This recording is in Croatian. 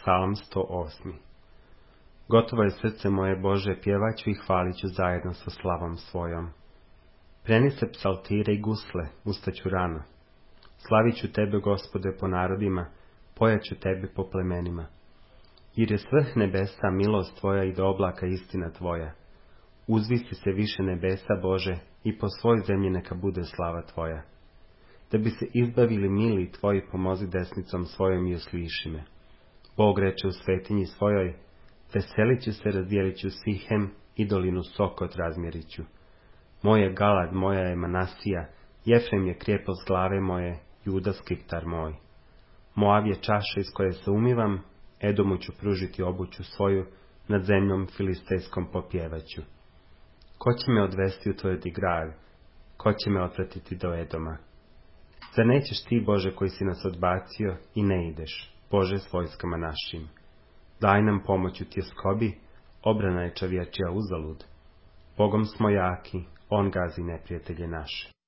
Psalm 108. Gotovo je srce moje, Bože, pjevaću i hvaliću zajedno sa slavom svojom. Prenise psaltire i gusle, ustaću rano. Slaviću Tebe, Gospode, po narodima, pojaću Tebe po plemenima. Jer je svrh nebesa milost Tvoja i do oblaka istina Tvoja. Uzvisi se više nebesa, Bože, i po svoj zemlji neka bude slava Tvoja. Da bi se izbavili mili Tvoji, pomozi desnicom svojom i usliši me. Bog reče u svetinji svojoj, veselit ću se, razdijelit ću Sihem i dolinu Sokot razmjerit ću. Moj je Galad, moja je Manasija, Jefrem je krijepost glave moje, Juda skiptar moj. Moav je čaša iz koje se umivam, Edomu ću pružiti obuću svoju, nad zemljom filistejskom popjevaću. Ko će me odvesti u tvoj grad? Ko će me otpratiti do Edoma? Zar nećeš ti, Bože, koji si nas odbacio, i ne ideš, Bože, s vojskama našim? Daj nam pomoć u tjeskobi, obrana je čovječija uzalud. Bogom smo jaki, on gazi neprijatelje naše.